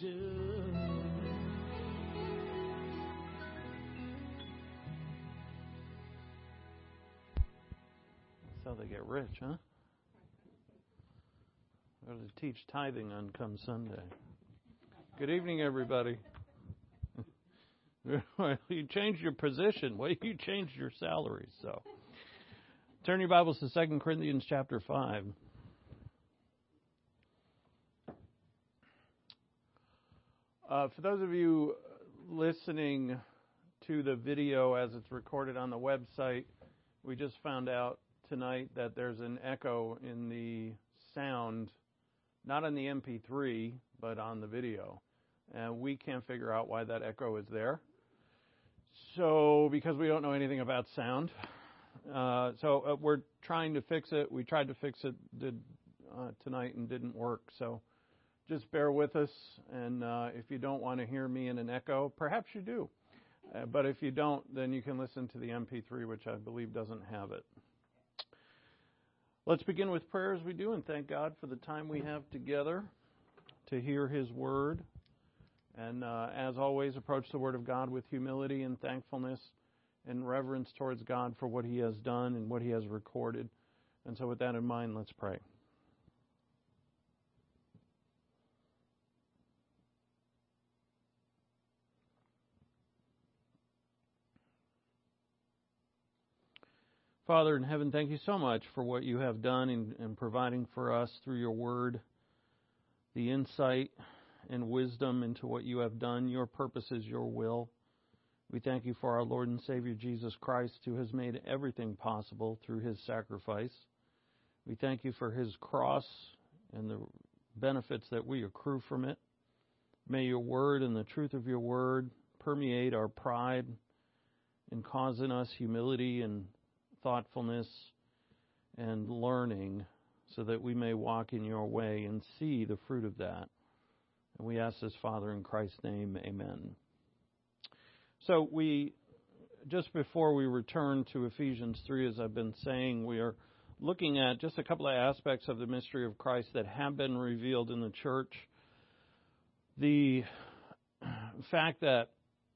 do. That's how they get rich, huh? We're going to teach tithing on come Sunday. Good evening, everybody. You changed your position. Well, you changed your salary. So, turn your Bibles to 2 Corinthians chapter 5. For those of you listening to the video as it's recorded on the website, we just found out tonight that there's an echo in the sound, not on the MP3, but on the video. And we can't figure out why that echo is there. So, because we don't know anything about sound. We're trying to fix it. We tried to fix it tonight and didn't work. So, just bear with us. And if you don't want to hear me in an echo, perhaps you do. But if you don't, then you can listen to the MP3, which I believe doesn't have it. Let's begin with prayer as we do and thank God for the time we have together to hear His Word. And as always, approach the Word of God with humility and thankfulness and reverence towards God for what He has done and what He has recorded. And so with that in mind, let's pray. Father in heaven, thank you so much for what you have done in providing for us through your Word, the insight and wisdom into what you have done, your purposes, your will. We thank you for our Lord and Savior Jesus Christ, who has made everything possible through His sacrifice. We thank you for His cross and the benefits that we accrue from it. May your Word and the truth of your Word permeate our pride and cause in us humility and thoughtfulness and learning so that we may walk in your way and see the fruit of that. And we ask this, Father, in Christ's name, amen. So just before we return to Ephesians 3, as I've been saying, we are looking at just a couple of aspects of the mystery of Christ that have been revealed in the church. The fact that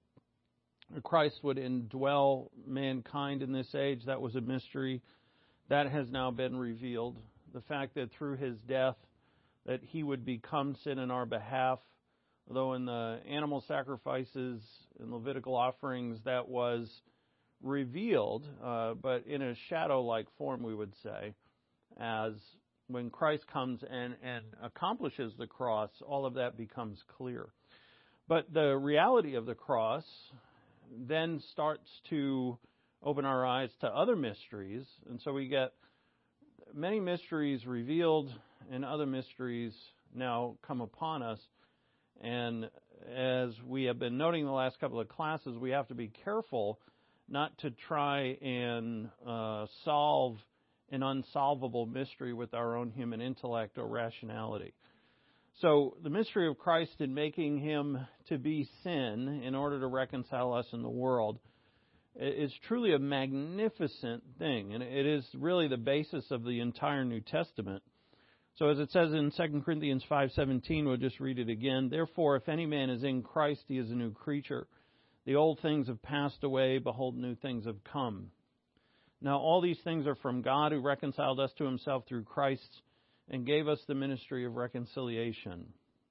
Christ would indwell mankind in this age, that was a mystery. That has now been revealed. The fact that through His death, that He would become sin in our behalf, although in the animal sacrifices and Levitical offerings that was revealed, but in a shadow-like form, we would say, as when Christ comes and accomplishes the cross, all of that becomes clear. But the reality of the cross then starts to open our eyes to other mysteries, and so we get many mysteries revealed and other mysteries now come upon us. And as we have been noting the last couple of classes, we have to be careful not to try and solve an unsolvable mystery with our own human intellect or rationality. So the mystery of Christ in making Him to be sin in order to reconcile us in the world is truly a magnificent thing, and it is really the basis of the entire New Testament. So as it says in 2 Corinthians 5:17, we'll just read it again. Therefore, if any man is in Christ, he is a new creature. The old things have passed away. Behold, new things have come. Now all these things are from God, who reconciled us to Himself through Christ and gave us the ministry of reconciliation.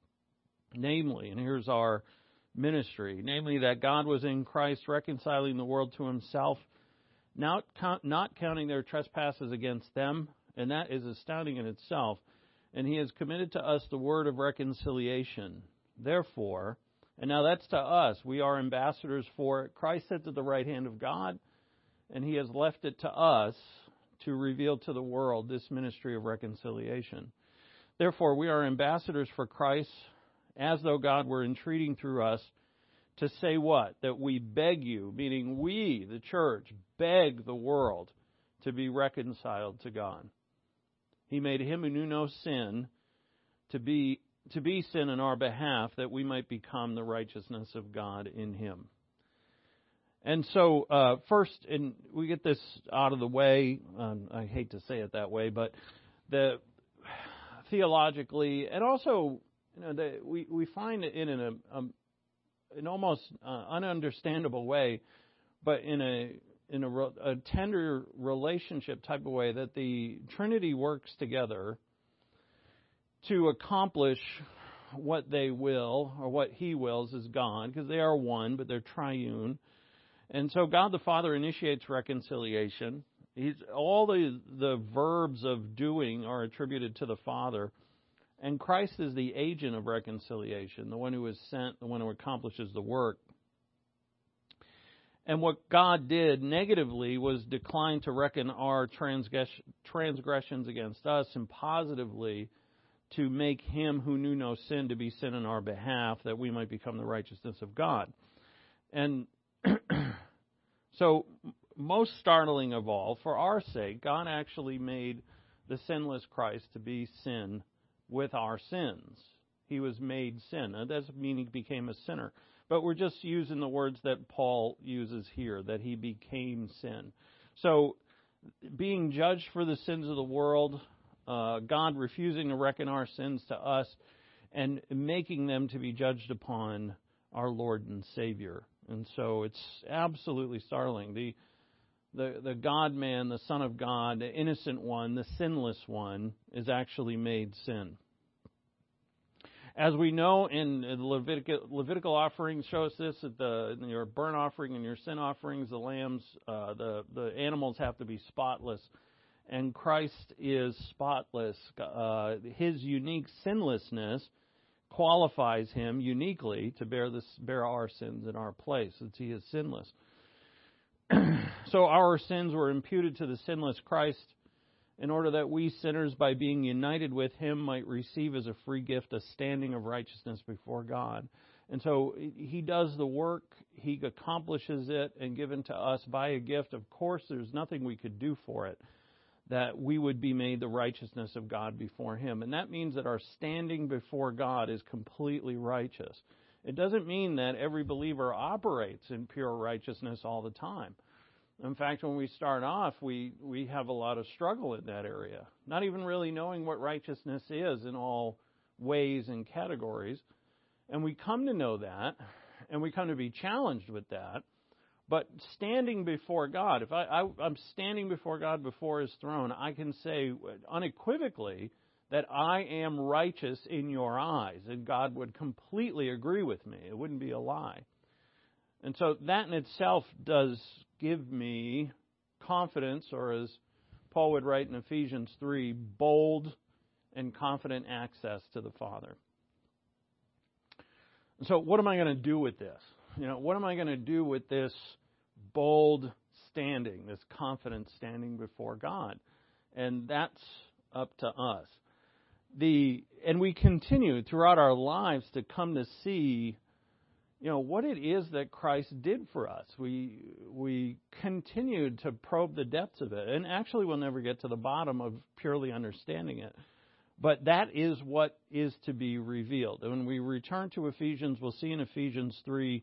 Namely, and here's our ministry, namely that God was in Christ reconciling the world to Himself, not counting their trespasses against them, and that is astounding in itself. And He has committed to us the word of reconciliation. Therefore, and now that's to us, we are ambassadors for it. Christ sits at the right hand of God, and He has left it to us to reveal to the world this ministry of reconciliation. Therefore, we are ambassadors for Christ, as though God were entreating through us to say what? That we beg you, meaning we, the church, beg the world to be reconciled to God. He made Him who knew no sin to be sin in our behalf, that we might become the righteousness of God in Him. And so, first, and we get this out of the way, I hate to say it that way, but theologically, and also we find it in an almost ununderstandable way, but in a tender relationship type of way, that the Trinity works together to accomplish what they will, or what He wills as God, because they are one, but they're triune. And so God the Father initiates reconciliation. All the verbs of doing are attributed to the Father. And Christ is the agent of reconciliation, the one who is sent, the one who accomplishes the work. And what God did negatively was decline to reckon our transgressions against us, and positively to make Him who knew no sin to be sin in our behalf, that we might become the righteousness of God. And so, most startling of all, for our sake, God actually made the sinless Christ to be sin with our sins. He was made sin. That doesn't mean He became a sinner. But we're just using the words that Paul uses here, that He became sin. So, being judged for the sins of the world, God refusing to reckon our sins to us, and making them to be judged upon our Lord and Savior. And so it's absolutely startling. The God-man, the Son of God, the innocent one, the sinless one, is actually made sin. As we know, in the Levitical offerings show us this, that in your burnt offering and your sin offerings, the lambs, the animals have to be spotless. And Christ is spotless. His unique sinlessness qualifies Him uniquely to bear our sins in our place, since He is sinless. So our sins were imputed to the sinless Christ, in order that we sinners, by being united with Him, might receive as a free gift a standing of righteousness before God. And so He does the work, He accomplishes it, and given to us by a gift. Of course, there's nothing we could do for it, that we would be made the righteousness of God before Him. And that means that our standing before God is completely righteous. It doesn't mean that every believer operates in pure righteousness all the time. In fact, when we start off, we have a lot of struggle in that area, not even really knowing what righteousness is in all ways and categories. And we come to know that, and we come to be challenged with that. But standing before God, if I'm standing before God before His throne, I can say unequivocally that I am righteous in your eyes, and God would completely agree with me. It wouldn't be a lie. And so that in itself does give me confidence, or as Paul would write in Ephesians 3, bold and confident access to the Father. So what am I going to do with this? What am I going to do with this bold standing, this confident standing before God? And that's up to us. And we continue throughout our lives to come to see, what it is that Christ did for us. We continue to probe the depths of it. And actually, we'll never get to the bottom of purely understanding it. But that is what is to be revealed. And when we return to Ephesians, we'll see in Ephesians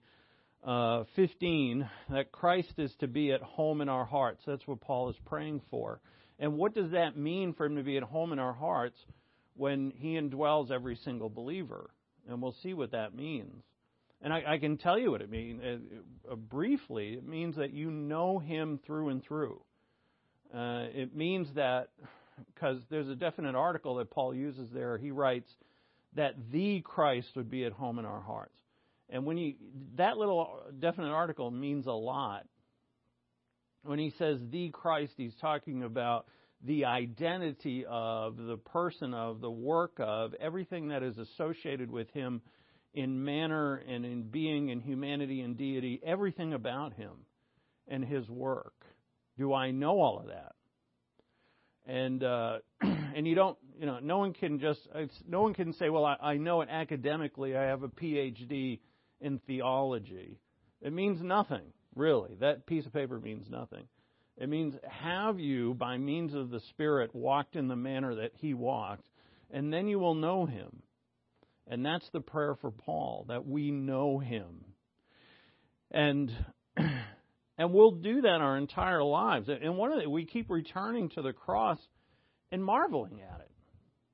3:15 that Christ is to be at home in our hearts. That's what Paul is praying for. And what does that mean for Him to be at home in our hearts when He indwells every single believer? And we'll see what that means. And I can tell you what it means. Briefly, it means that you know Him through and through. It means that, because there's a definite article that Paul uses there, he writes that the Christ would be at home in our hearts. And that little definite article means a lot. When he says the Christ, he's talking about the identity of, the person of, the work of, everything that is associated with Him in manner and in being and humanity and deity, everything about Him and His work. Do I know all of that? And you don't, no one can say, well, I know it academically. I have a PhD in theology. It means nothing, really. That piece of paper means nothing. It means, have you, by means of the Spirit, walked in the manner that He walked, and then you will know Him. And that's the prayer for Paul, that we know Him. And we'll do that our entire lives. And we keep returning to the cross and marveling at it.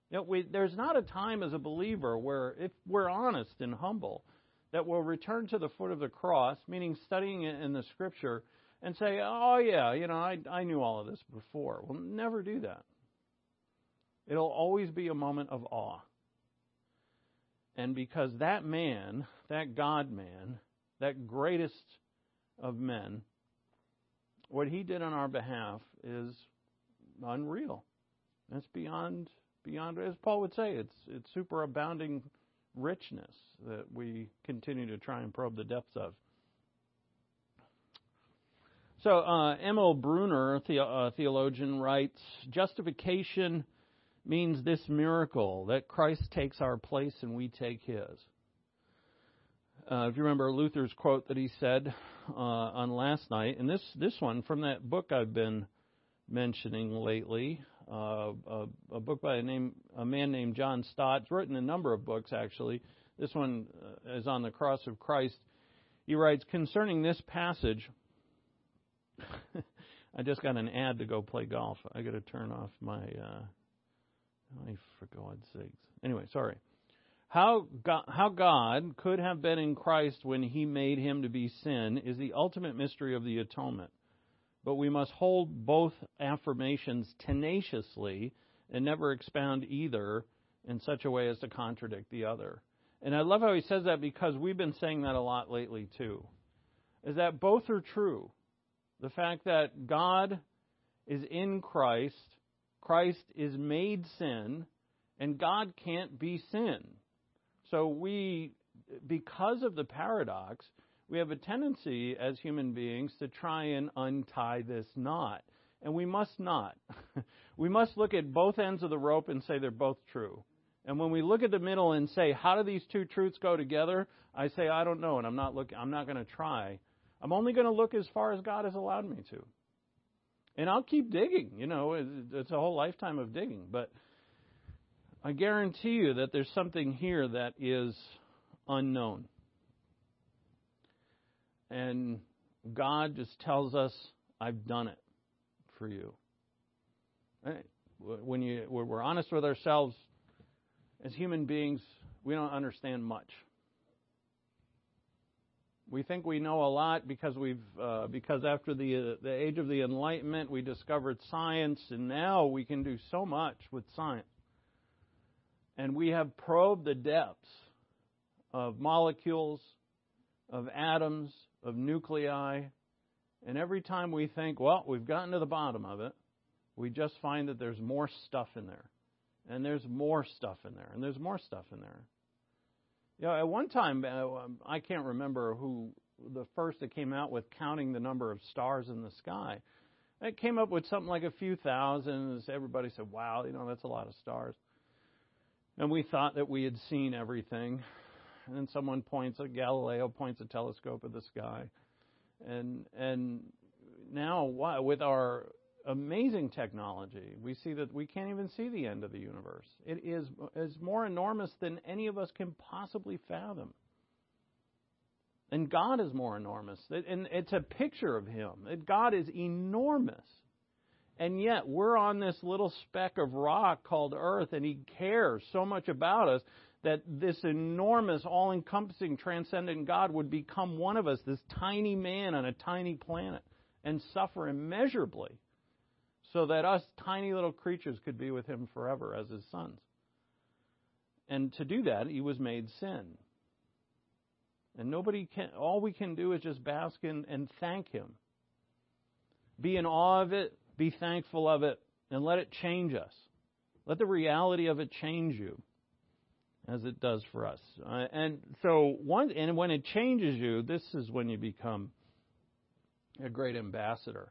There's not a time as a believer where, if we're honest and humble, that we'll return to the foot of the cross, meaning studying it in the Scripture, and say, oh yeah, I knew all of this before. We'll never do that. It'll always be a moment of awe. And because that man, that God-man, that greatest of men, what he did on our behalf is unreal. It's beyond, as Paul would say, it's superabounding richness that we continue to try and probe the depths of. So M.L. Bruner, theologian, writes, justification means this miracle, that Christ takes our place and we take His. If you remember Luther's quote that he said on last night, and this one from that book I've been mentioning lately, a book by a man named John Stott. He's written a number of books, actually. This one is on the cross of Christ. He writes, concerning this passage, I just got an ad to go play golf. I got to turn off my, for God's sakes. Anyway, sorry. How God could have been in Christ when He made Him to be sin is the ultimate mystery of the atonement. But we must hold both affirmations tenaciously and never expound either in such a way as to contradict the other. And I love how he says that, because we've been saying that a lot lately too, is that both are true. The fact that God is in Christ, Christ is made sin, and God can't be sin. So we, because of the paradox, we have a tendency as human beings to try and untie this knot. And we must not. We must look at both ends of the rope and say they're both true. And when we look at the middle and say, how do these two truths go together? I say, I don't know, and I'm not going to try. I'm only going to look as far as God has allowed me to. And I'll keep digging. It's a whole lifetime of digging. But I guarantee you that there's something here that is unknown. And God just tells us, I've done it for you. Right? When we're honest with ourselves, as human beings, we don't understand much. We think we know a lot because because after the age of the Enlightenment, we discovered science, and now we can do so much with science. And we have probed the depths of molecules, of atoms, of nuclei, and every time we think, well, we've gotten to the bottom of it, we just find that there's more stuff in there. And there's more stuff in there. And there's more stuff in there. At one time, I can't remember who the first that came out with counting the number of stars in the sky. It came up with something like a few thousand. Everybody said, wow, that's a lot of stars. And we thought that we had seen everything. And then Galileo points a telescope at the sky. And now, with our amazing technology, we see that we can't even see the end of the universe. It is more enormous than any of us can possibly fathom. And God is more enormous. And it's a picture of Him. God is enormous. And yet, we're on this little speck of rock called Earth, and He cares so much about us that this enormous, all-encompassing, transcendent God would become one of us, this tiny man on a tiny planet, and suffer immeasurably, so that us tiny little creatures could be with Him forever as His sons. And to do that, He was made sin. And all we can do is just bask in and thank Him. Be in awe of it, be thankful of it, and let it change us. Let the reality of it change you, as it does for us. And when it changes you, this is when you become a great ambassador.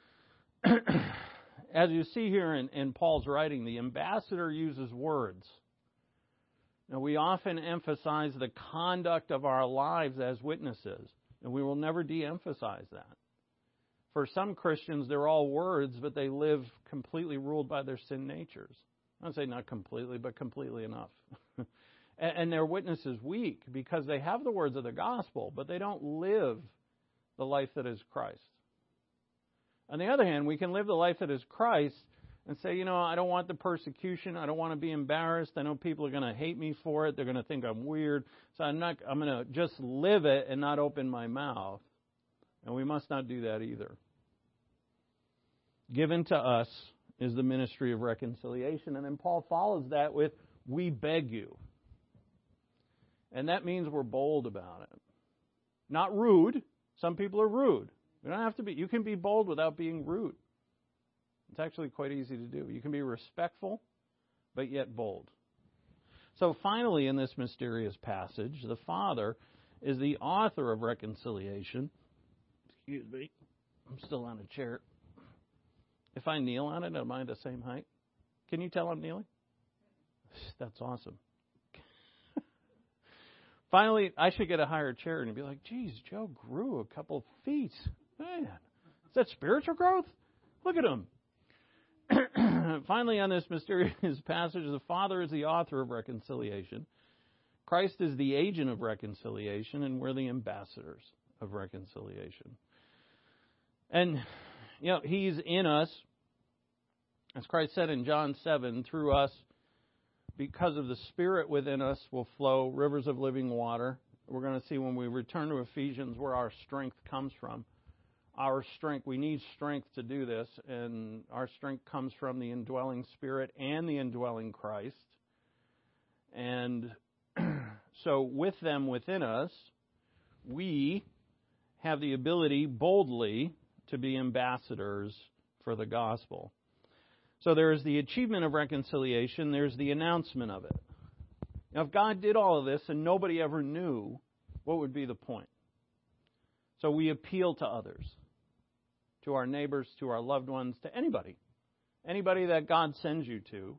As you see here in Paul's writing, the ambassador uses words. Now, we often emphasize the conduct of our lives as witnesses, and we will never de-emphasize that. For some Christians, they're all words, but they live completely ruled by their sin natures. I'd say not completely, but completely enough. And their witness is weak because they have the words of the gospel, but they don't live the life that is Christ. On the other hand, we can live the life that is Christ and say, I don't want the persecution. I don't want to be embarrassed. I know people are going to hate me for it. They're going to think I'm weird. So I'm going to just live it and not open my mouth. And we must not do that either. Given to us is the ministry of reconciliation. And then Paul follows that with, we beg you. And that means we're bold about it. Not rude. Some people are rude. You don't have to be. You can be bold without being rude. It's actually quite easy to do. You can be respectful, but yet bold. So finally, in this mysterious passage, the Father is the author of reconciliation. Excuse me. I'm still on a chair. If I kneel on it, am I the same height? Can you tell I'm kneeling? That's awesome. Finally, I should get a higher chair and be like, geez, Joe grew a couple of feet. Man, is that spiritual growth? Look at him. Finally, on this mysterious passage, the Father is the author of reconciliation. Christ is the agent of reconciliation, and we're the ambassadors of reconciliation. And, He's in us. As Christ said in John 7, through us, because of the Spirit within us, will flow rivers of living water. We're going to see when we return to Ephesians where our strength comes from. Our strength, we need strength to do this, and our strength comes from the indwelling Spirit and the indwelling Christ. And so with them within us, we have the ability boldly to be ambassadors for the gospel. So there's the achievement of reconciliation, there's the announcement of it. Now, if God did all of this and nobody ever knew, what would be the point? So we appeal to others, to our neighbors, to our loved ones, to anybody that God sends you to.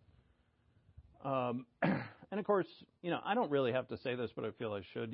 And of course, I don't really have to say this, but I feel I should.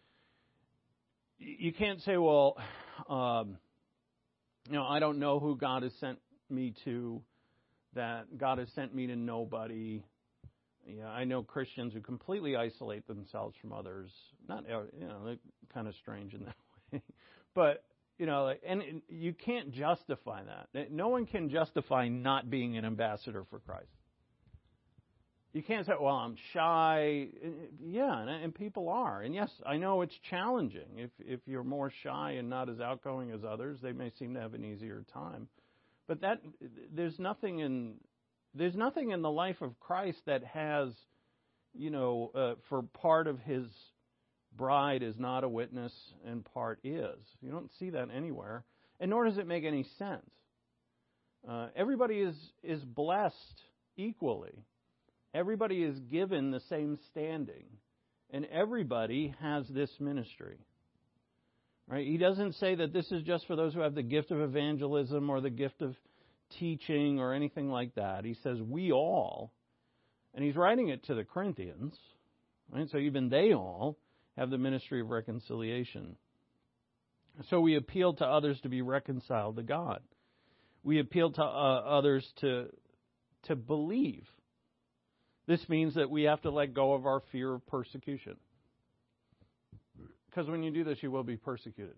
You can't say, well, I don't know who God has sent me to, that God has sent me to nobody. I know Christians who completely isolate themselves from others. Not, they're kind of strange in that way. But, and you can't justify that. No one can justify not being an ambassador for Christ. You can't say, well, I'm shy. Yeah, and people are. And yes, I know it's challenging. If you're more shy and not as outgoing as others, they may seem to have an easier time. But there's nothing in the life of Christ that has, for part of His bride is not a witness and part is. You don't see that anywhere, and nor does it make any sense. Everybody is blessed equally. Everybody is given the same standing, and everybody has this ministry. Right? He doesn't say that this is just for those who have the gift of evangelism or the gift of teaching or anything like that. He says we all, and he's writing it to the Corinthians, right? So even they all have the ministry of reconciliation. So we appeal to others to be reconciled to God. We appeal to others to believe. This means that we have to let go of our fear of persecution. Because when you do this, you will be persecuted.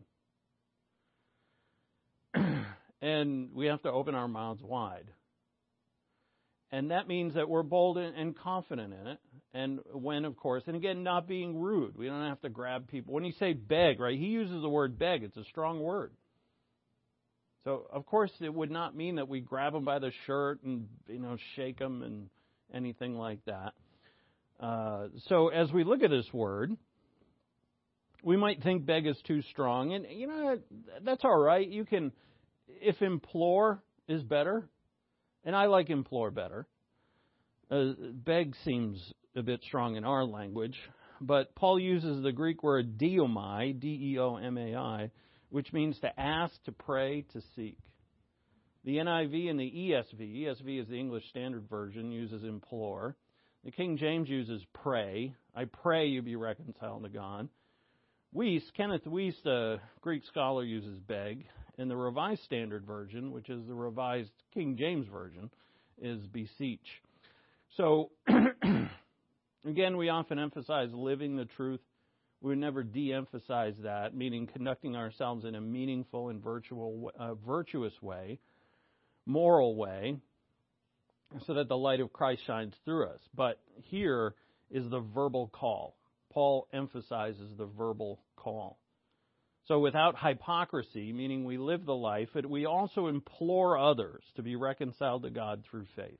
And we have to open our mouths wide. And that means that we're bold and confident in it. And when, of course, and again, not being rude. We don't have to grab people. When you say beg, right, he uses the word beg. It's a strong word. So, of course, it would not mean that we grab them by the shirt and, shake them and anything like that. So as we look at this word, we might think beg is too strong. And, that's all right. You can, if implore is better, and I like implore better. Beg seems a bit strong in our language. But Paul uses the Greek word deomai, D-E-O-M-A-I, which means to ask, to pray, to seek. The NIV and the ESV is the English Standard Version, uses implore. The King James uses pray. I pray you be reconciled to God. Kenneth Weiss, the Greek scholar, uses beg. And the Revised Standard Version, which is the Revised King James Version, is beseech. So, again, we often emphasize living the truth. We would never de-emphasize that, meaning conducting ourselves in a meaningful and virtuous way, moral way. so that the light of Christ shines through us. But here is the verbal call. Paul emphasizes the verbal call. So without hypocrisy, meaning we live the life, we also implore others to be reconciled to God through faith.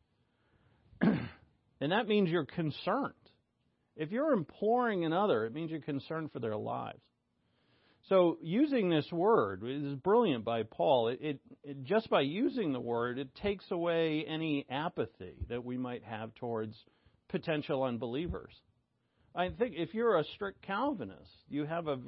And that means you're concerned. If you're imploring another, it means you're concerned for their lives. So using this word is brilliant by Paul. It just by using the word, it takes away any apathy that we might have towards potential unbelievers. I think if you're a strict Calvinist, you have a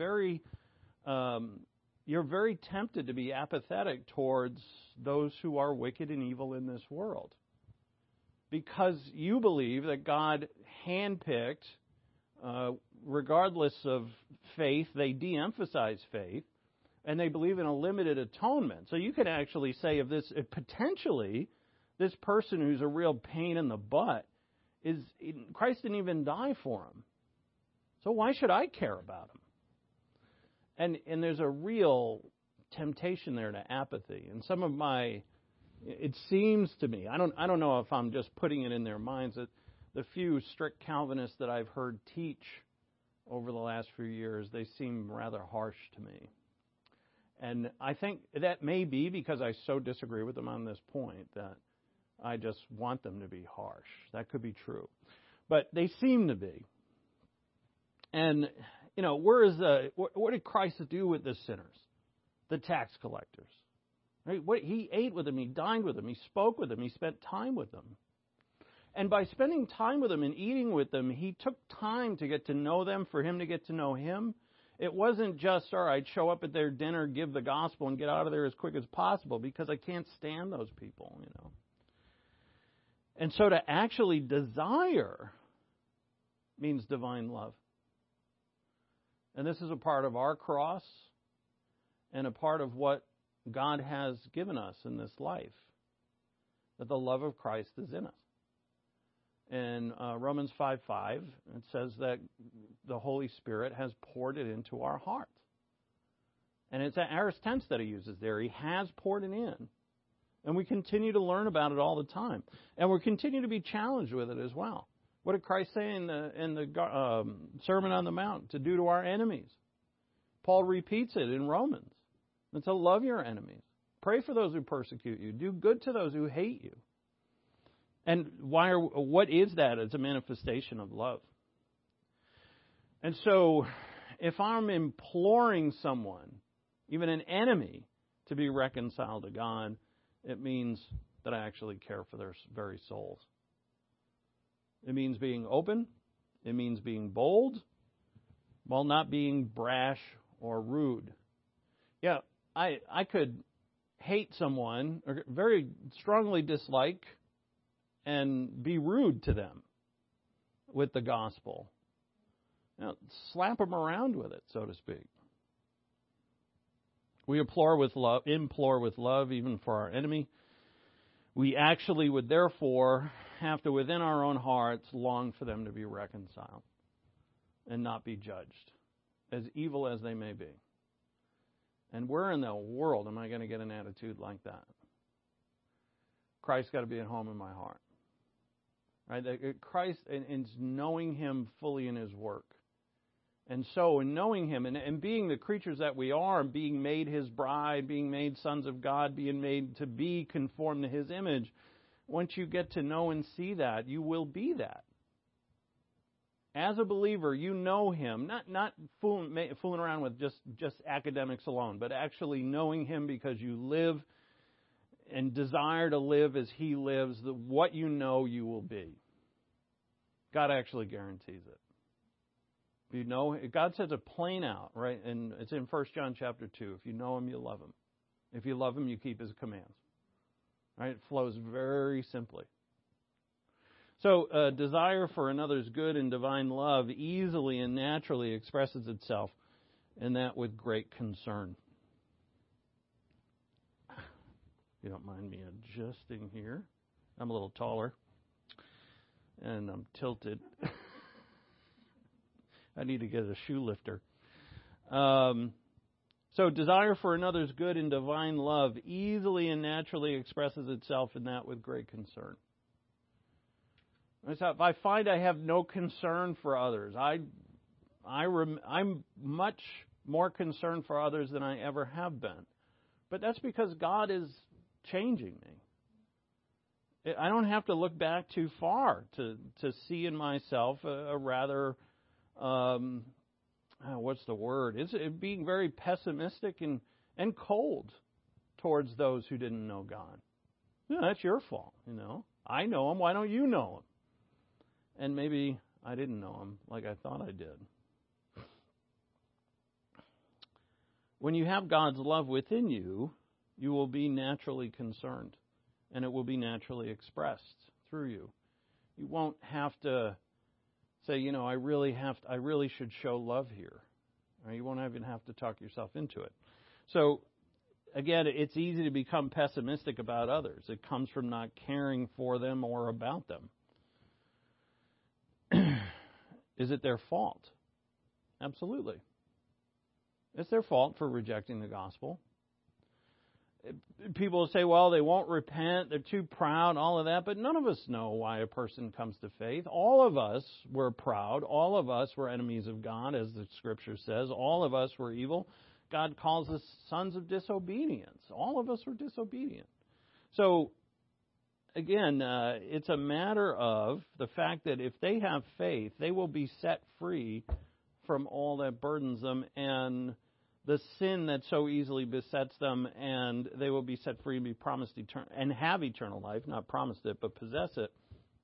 you're very tempted to be apathetic towards those who are wicked and evil in this world, because you believe that God handpicked. Regardless of faith, they de-emphasize faith, and they believe in a limited atonement. So you could actually say potentially this person who's a real pain in the butt, Christ didn't even die for him. So why should I care about him? And there's a real temptation there to apathy. And it seems to me, I don't know if I'm just putting it in their minds, that the few strict Calvinists that I've heard teach over the last few years, they seem rather harsh to me. And I think that may be because I so disagree with them on this point that I just want them to be harsh. That could be true. But they seem to be. And, what did Christ do with the sinners? The tax collectors. Right? He ate with them, he dined with them, he spoke with them, he spent time with them. And by spending time with them and eating with them, he took time to get to know them, for him to get to know him. It wasn't just, all right, show up at their dinner, give the gospel, and get out of there as quick as possible, because I can't stand those people, And so to actually desire means divine love. And this is a part of our cross and a part of what God has given us in this life, that the love of Christ is in us. In Romans 5:5, it says that the Holy Spirit has poured it into our hearts. And it's an aorist tense that he uses there. He has poured it in. And we continue to learn about it all the time. And we continue to be challenged with it as well. What did Christ say in the Sermon on the Mount? To do to our enemies. Paul repeats it in Romans. And to love your enemies. Pray for those who persecute you. Do good to those who hate you. And what is that? It's a manifestation of love. And so, if I'm imploring someone, even an enemy, to be reconciled to God, it means that I actually care for their very souls. It means being open. It means being bold, while not being brash or rude. Yeah, I could hate someone, or very strongly dislike, and be rude to them with the gospel. Slap them around with it, so to speak. We implore with love, even for our enemy. We actually would therefore have to, within our own hearts, long for them to be reconciled and not be judged, as evil as they may be. And where in the world am I going to get an attitude like that? Christ's got to be at home in my heart. Right? Christ, and knowing him fully in his work. And so in knowing him and being the creatures that we are, being made his bride, being made sons of God, being made to be conformed to his image, once you get to know and see that, you will be that. As a believer, you know him, not fooling around with just academics alone, but actually knowing him because you live and desire to live as he lives. What you know, you will be. God actually guarantees it. You know, God says it plain out, right? And it's in 1 John chapter 2. If you know him, you love him. If you love him, you keep his commands. Right? It flows very simply. So, desire for another's good and divine love easily and naturally expresses itself, and that with great concern. If you don't mind me adjusting here. I'm a little taller, and I'm tilted. I need to get a shoe lifter. So desire for another's good and divine love easily and naturally expresses itself in that with great concern. If I find I have no concern for others, I'm much more concerned for others than I ever have been. But that's because God is changing me. I don't have to look back too far to see in myself a rather, what's the word? It's being very pessimistic and cold towards those who didn't know God. Yeah, that's your fault, I know Him. Why don't you know Him? And maybe I didn't know Him like I thought I did. When you have God's love within you, you will be naturally concerned, and it will be naturally expressed through you. You won't have to say, I really should show love here. Or you won't even have to talk yourself into it. So, again, it's easy to become pessimistic about others. It comes from not caring for them or about them. Is it their fault? Absolutely. It's their fault for rejecting the gospel. People will say, well, they won't repent, they're too proud, all of that, but none of us know why a person comes to faith. All of us were proud. All of us were enemies of God, as the Scripture says. All of us were evil. God calls us sons of disobedience. All of us were disobedient. So, again, it's a matter of the fact that if they have faith, they will be set free from all that burdens them and the sin that so easily besets them, and they will be set free and be promised and have eternal life, not promised it, but possess it.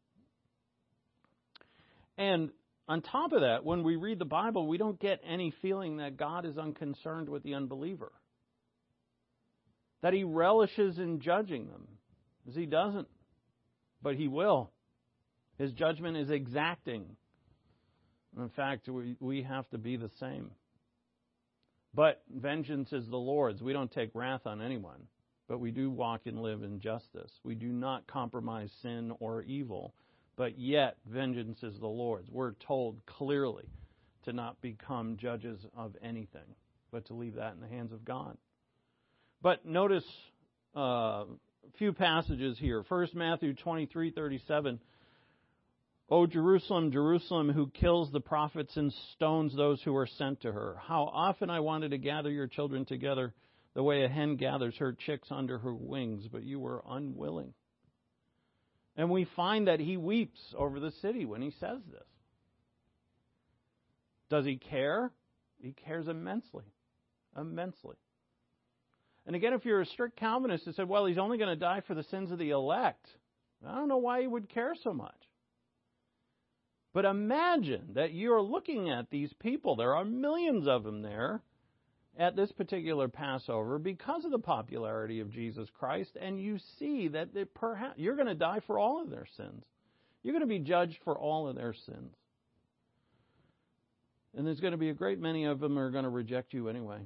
And on top of that, when we read the Bible, we don't get any feeling that God is unconcerned with the unbeliever, that He relishes in judging them, because He doesn't, but He will. His judgment is exacting. In fact, we have to be the same. But vengeance is the Lord's. We don't take wrath on anyone, but we do walk and live in justice. We do not compromise sin or evil, but yet vengeance is the Lord's. We're told clearly to not become judges of anything, but to leave that in the hands of God. But notice a few passages here. First, Matthew 23:37. O Jerusalem, Jerusalem, who kills the prophets and stones those who are sent to her. How often I wanted to gather your children together the way a hen gathers her chicks under her wings, but you were unwilling. And we find that He weeps over the city when He says this. Does He care? He cares immensely. Immensely. And again, if you're a strict Calvinist who said, well, He's only going to die for the sins of the elect, I don't know why He would care so much. But imagine that you're looking at these people. There are millions of them there at this particular Passover because of the popularity of Jesus Christ, and you see that perhaps you're going to die for all of their sins. You're going to be judged for all of their sins. And there's going to be a great many of them who are going to reject you anyway.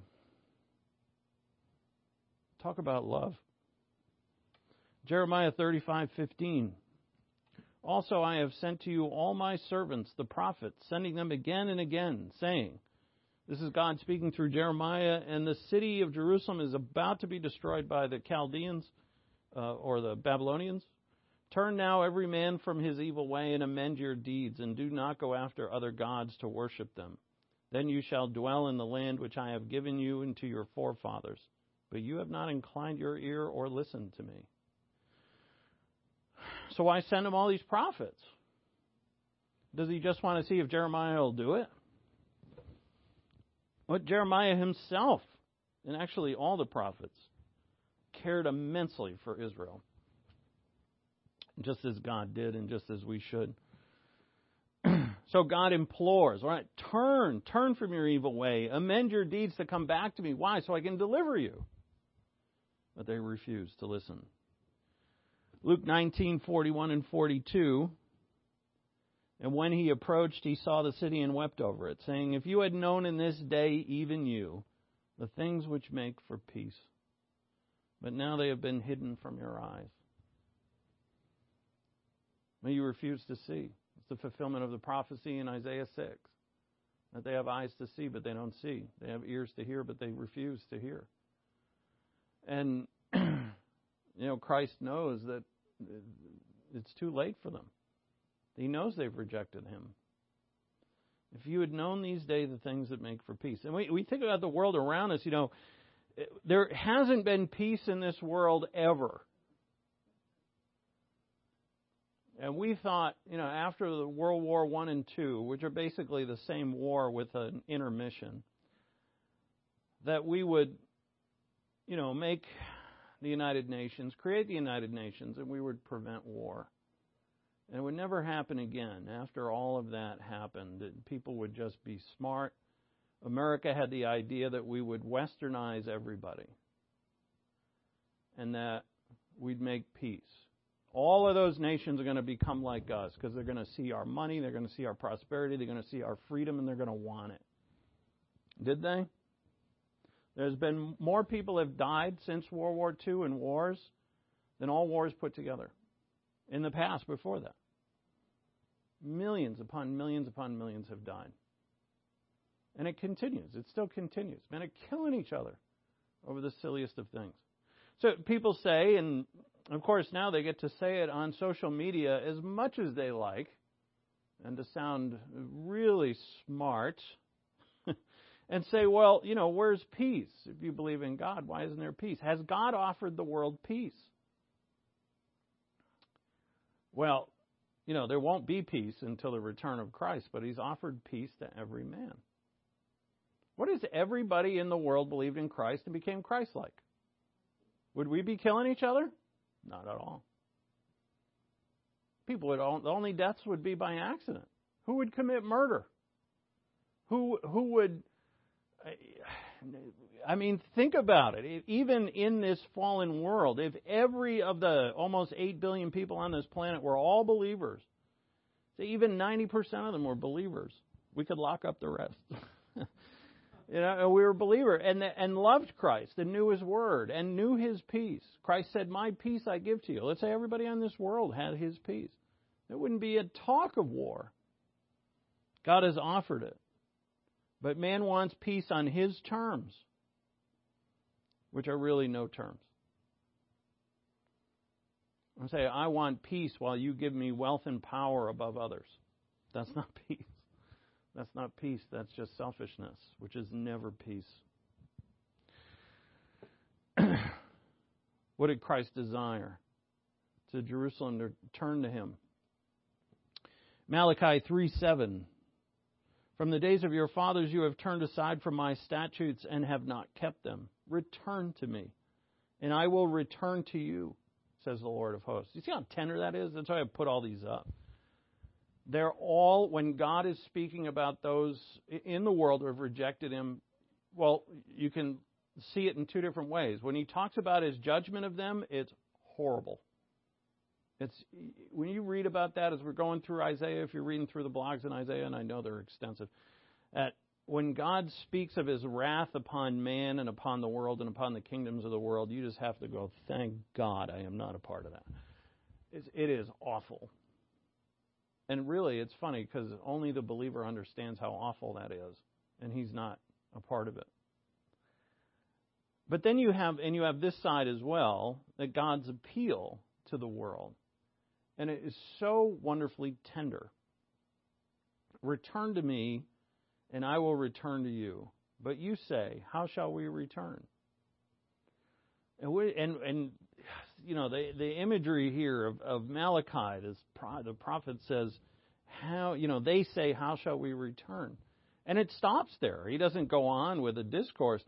Talk about love. Jeremiah 35:15. Also, I have sent to you all my servants, the prophets, sending them again and again, saying, this is God speaking through Jeremiah, and the city of Jerusalem is about to be destroyed by the Chaldeans, or the Babylonians. Turn now every man from his evil way and amend your deeds, and do not go after other gods to worship them. Then you shall dwell in the land which I have given you and to your forefathers. But you have not inclined your ear or listened to me. So why send him all these prophets? Does He just want to see if Jeremiah will do it? But Jeremiah himself, and actually all the prophets, cared immensely for Israel. Just as God did and just as we should. So God implores, all right, turn from your evil way. Amend your deeds to come back to me. Why? So I can deliver you. But they refuse to listen. Luke 19:41 and 42. And when He approached, He saw the city and wept over it, saying, if you had known in this day, even you, the things which make for peace. But now they have been hidden from your eyes. May you refuse to see. It's the fulfillment of the prophecy in Isaiah 6. That they have eyes to see, but they don't see. They have ears to hear, but they refuse to hear. And, Christ knows that it's too late for them. He knows they've rejected him. If you had known these days the things that make for peace. And we think about the world around us, there hasn't been peace in this world ever. And we thought, after the World War I and II, which are basically the same war with an intermission, that we would, make the United Nations, create the United Nations, and we would prevent war. And it would never happen again. After all of that happened, people would just be smart. America had the idea that we would westernize everybody and that we'd make peace. All of those nations are going to become like us because they're going to see our money, they're going to see our prosperity, they're going to see our freedom, and they're going to want it. Did they? There's been more people have died since World War II in wars than all wars put together in the past before that. Millions upon millions upon millions have died. And it continues. It still continues. Men are killing each other over the silliest of things. So people say, and of course now they get to say it on social media as much as they like, and to sound really smart, and say, well, where's peace? If you believe in God, why isn't there peace? Has God offered the world peace? Well, there won't be peace until the return of Christ, but He's offered peace to every man. What if everybody in the world believed in Christ and became Christ-like? Would we be killing each other? Not at all. The only deaths would be by accident. Who would commit murder? Who would... think about it. Even in this fallen world, if every of the almost 8 billion people on this planet were all believers, so even 90% of them were believers, we could lock up the rest. We were believers and loved Christ and knew His Word and knew His peace. Christ said, "My peace I give to you." Let's say everybody on this world had His peace. There wouldn't be a talk of war. God has offered it. But man wants peace on his terms, which are really no terms. I'm saying, I want peace while you give me wealth and power above others. That's not peace. That's not peace. That's just selfishness, which is never peace. What did Christ desire? To Jerusalem to turn to Him. Malachi 3:7. From the days of your fathers you have turned aside from my statutes and have not kept them. Return to me, and I will return to you, says the Lord of hosts. You see how tender that is? That's why I put all these up. They're all, when God is speaking about those in the world who have rejected Him, well, you can see it in two different ways. When He talks about His judgment of them, it's horrible. When you read about that as we're going through Isaiah, if you're reading through the blogs in Isaiah, and I know they're extensive, that when God speaks of His wrath upon man and upon the world and upon the kingdoms of the world, you just have to go, thank God I am not a part of that. It is awful. And really, it's funny because only the believer understands how awful that is, and he's not a part of it. But then you have this side as well, that God's appeal to the world. And it is so wonderfully tender. Return to me, and I will return to you. But you say, how shall we return? And the imagery here of Malachi, the prophet says, they say, how shall we return? And it stops there. He doesn't go on with a discourse.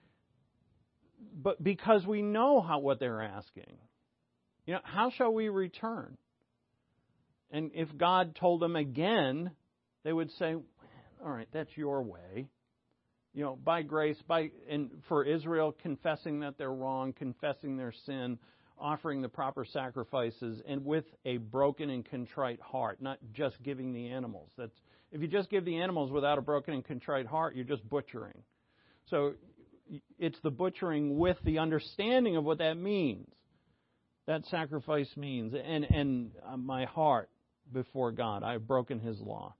But because we know what they're asking. How shall we return? And if God told them again, they would say, all right, that's your way. By grace, and for Israel, confessing that they're wrong, confessing their sin, offering the proper sacrifices, and with a broken and contrite heart, not just giving the animals. If you just give the animals without a broken and contrite heart, you're just butchering. So it's the butchering with the understanding of what that means. That sacrifice means, and my heart before God, I have broken His law.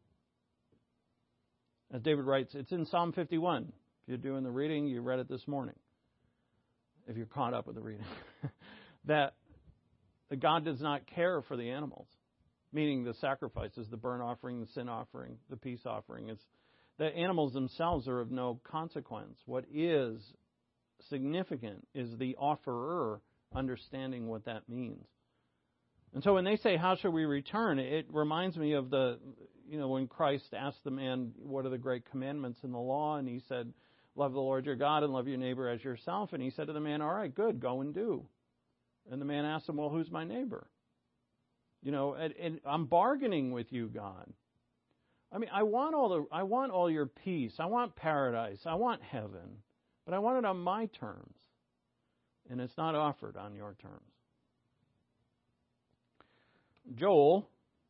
As David writes, it's in Psalm 51. If you're doing the reading, you read it this morning. If you're caught up with the reading. that God does not care for the animals. meaning the sacrifices, the burnt offering, the sin offering, the peace offering. The animals themselves are of no consequence. What is significant is the offerer understanding what that means. And so when they say, how shall we return? It reminds me of when Christ asked the man, what are the great commandments in the law? And he said, love the Lord your God and love your neighbor as yourself. And he said to the man, all right, good, go and do. And the man asked him, well, who's my neighbor? And I'm bargaining with you, God. I mean, I want all your peace. I want paradise. I want heaven. But I want it on my terms. And it's not offered on your terms. Joel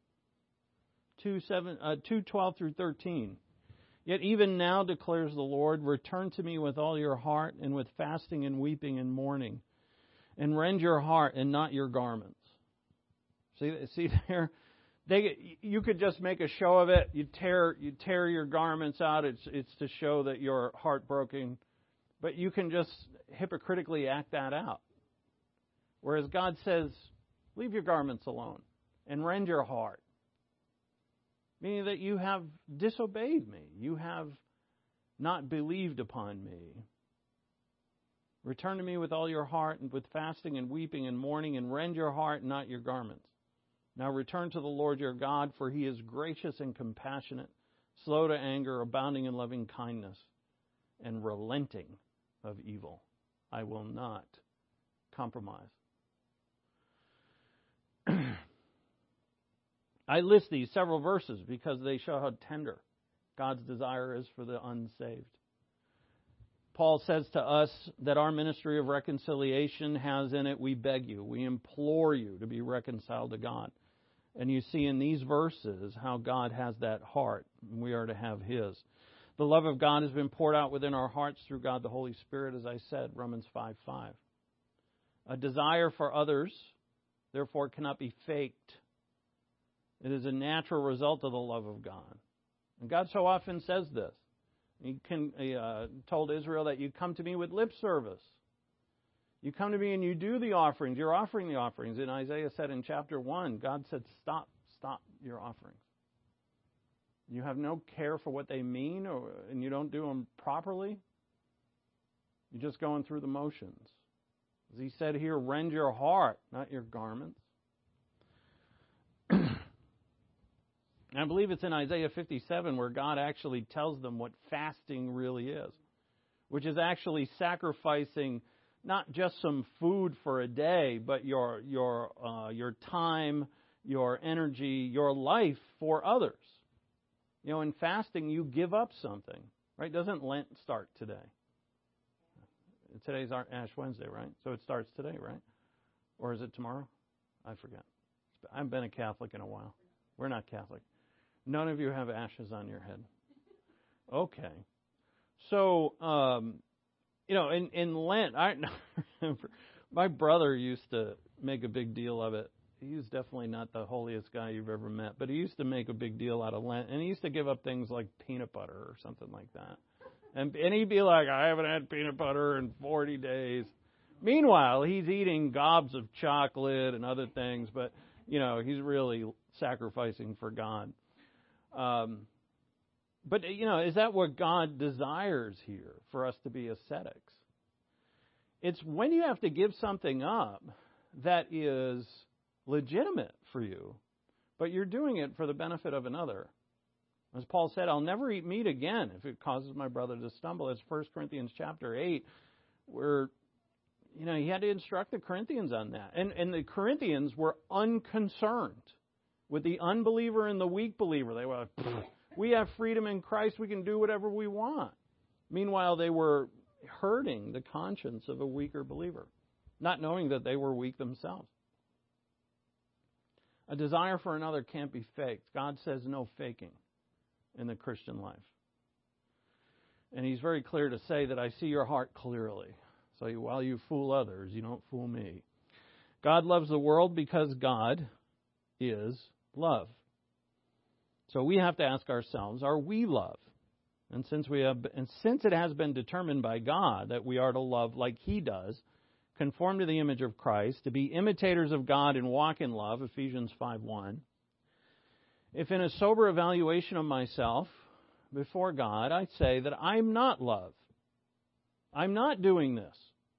2:12 through 13. Yet even now declares the Lord, return to me with all your heart and with fasting and weeping and mourning, and rend your heart and not your garments. See there, you could just make a show of it. You tear your garments out. It's to show that you're heartbroken, but you can just hypocritically act that out. Whereas God says, leave your garments alone and rend your heart. Meaning that you have disobeyed me. You have not believed upon me. Return to me with all your heart and with fasting and weeping and mourning, and rend your heart, not your garments. Now return to the Lord your God, for he is gracious and compassionate, slow to anger, abounding in loving kindness, and relenting of evil. I will not compromise. I list these several verses because they show how tender God's desire is for the unsaved. Paul says to us that our ministry of reconciliation has in it, we beg you, we implore you to be reconciled to God. And you see in these verses how God has that heart, and we are to have his. The love of God has been poured out within our hearts through God the Holy Spirit, as I said, Romans 5:5. A desire for others, therefore, cannot be faked. It is a natural result of the love of God. And God so often says this. He told Israel that you come to me with lip service. You come to me and you do the offerings. You're offering the offerings. And Isaiah said in chapter 1, God said, stop your offerings. You have no care for what they mean, and you don't do them properly. You're just going through the motions. As he said here, rend your heart, not your garments. I believe it's in Isaiah 57 where God actually tells them what fasting really is, which is actually sacrificing not just some food for a day, but your time, your energy, your life for others. In fasting, you give up something, right? Doesn't Lent start today? Today's Ash Wednesday, right? So it starts today, right? Or is it tomorrow? I forget. I haven't been a Catholic in a while. We're not Catholic. None of you have ashes on your head. Okay. So, in Lent, I remember my brother used to make a big deal of it. He was definitely not the holiest guy you've ever met, but he used to make a big deal out of Lent, and he used to give up things like peanut butter or something like that. And he'd be like, I haven't had peanut butter in 40 days. Meanwhile, he's eating gobs of chocolate and other things, but, he's really sacrificing for God. But, is that what God desires here, for us to be ascetics? It's when you have to give something up that is legitimate for you, but you're doing it for the benefit of another. As Paul said, I'll never eat meat again if it causes my brother to stumble. It's 1 Corinthians chapter 8, where, he had to instruct the Corinthians on that. And the Corinthians were unconcerned with the unbeliever and the weak believer. They were like, we have freedom in Christ. We can do whatever we want. Meanwhile, they were hurting the conscience of a weaker believer, not knowing that they were weak themselves. A desire for another can't be faked. God says no faking in the Christian life. And he's very clear to say that I see your heart clearly. So while you fool others, you don't fool me. God loves the world because God is love. So we have to ask ourselves, are we love? And since it has been determined by God that we are to love like he does, conform to the image of Christ, to be imitators of God and walk in love, Ephesians 5:1, if in a sober evaluation of myself before God, I say that I'm not love, I'm not doing this,